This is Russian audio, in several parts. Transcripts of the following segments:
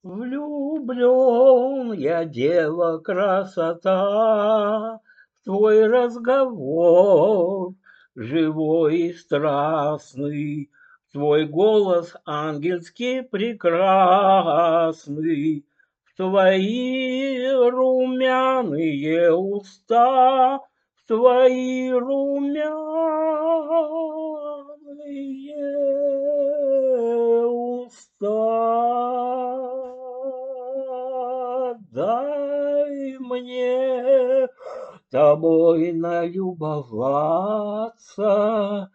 Влюблен я, дева, красота, в твой разговор живой и страстный, в твой голос ангельски прекрасный, в твои румяные уста, в твои румяные уста. Дай мне тобой налюбоваться,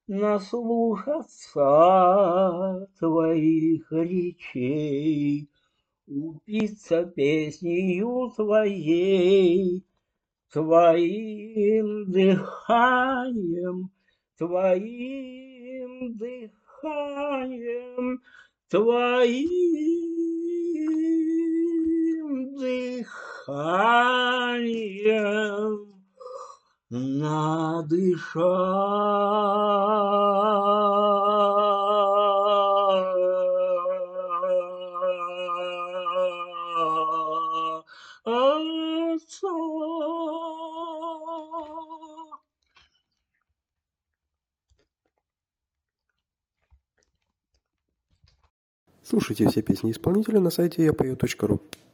наслушаться твоих речей, упиться песнею твоей, твоим дыханием, твоим дыханием, твоим дыханием надышаться. Слушайте все песни исполнителя на сайте yapою.ru.